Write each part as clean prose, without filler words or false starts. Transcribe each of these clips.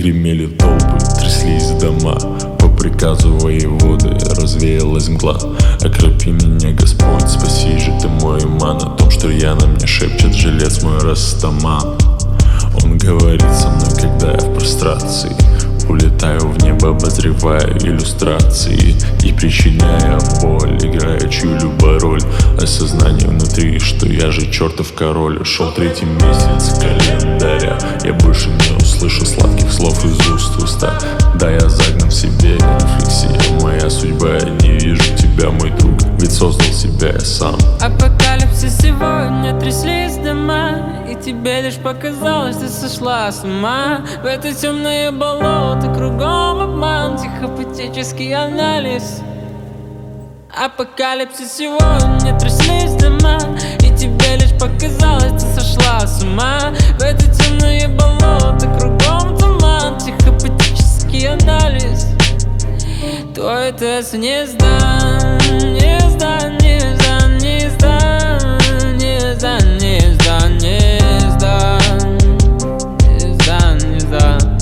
Гремели толпы, тряслись дома. По приказу воеводы развеялась мгла. Окропи меня, Господь, спаси же ты мой иман. О том, что рьяно мне шепчет жилец мой Растаман. Он говорит со мной, когда я в прострации. Улетаю в небо, обозревая иллюстрации и причиняя боль, играя чью-либо роль. Осознание внутри, что я же чертов король. Шел 3-й месяц календаря. Я больше не услышу сладких слов из уст в уста. Да, я загнан в себе, рефлексия моя судьба. Я не вижу тебя, мой друг, ведь создал себя я сам. Апокалипсис сегодня, тряслись дома, и тебе лишь показалось, ты сошла с ума. В это темное болото кругом обман, психопатический анализ. Апокалипсис сегодня, тряслись дома, и тебе лишь показалось, ты сошла с ума. В это темное болото кругом туман, психопатический анализ. Твой тест не сдан, не сдан, не сдан, не сдан, не сдан, не сдан, не сдан, не сдан, не сдан.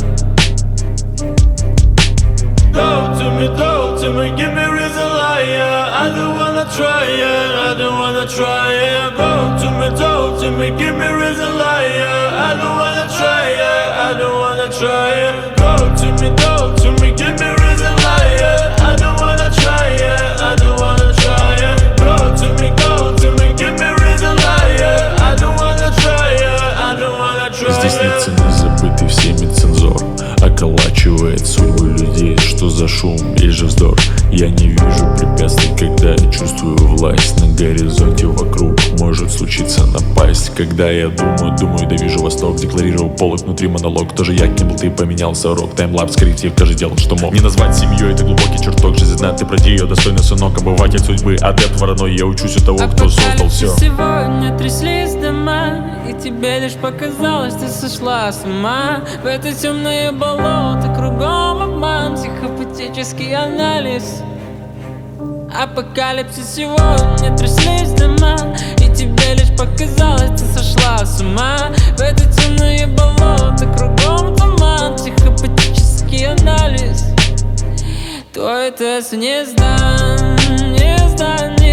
Talk to me, give me reason liar. I don't wanna try it, I don't wanna try it. Talk to me, give me reason liar. I don't wanna try it, I don't wanna try it. Talk to me, give me reason liar. I don't wanna try it, I don't wanna try it. Talk to me, give me reason liar. I don't wanna try it, I don't wanna try it. Здесь нет цены, забытый всеми цензор. Околачивает судьбы людей, что за шум или же вздор. Я не вижу препятствий, когда я чувствую власть. На горизонте вокруг может случиться напасть. Когда я думаю, да вижу восток. Декларировал полок, внутри монолог. Тоже я кем был, ты поменялся рок. Таймлапс, корректив, каждый делал, что мог. Не назвать семьей, это глубокий чертог. Жизнь одна, ты проди ее, достойный сынок. Обыватель судьбы, адепт вороной. Я учусь у того, кто создал все. Сегодня тряслись дома, и тебе лишь показалось, ты сошла с ума. В это темное болото кругом обман, психопатический анализ. Апокалипсис сегодня, тряслись дома, и тебе лишь показалось, ты сошла с ума. В это темное болото кругом туман, психопатический анализ. Твой тест не сдан, не сдан,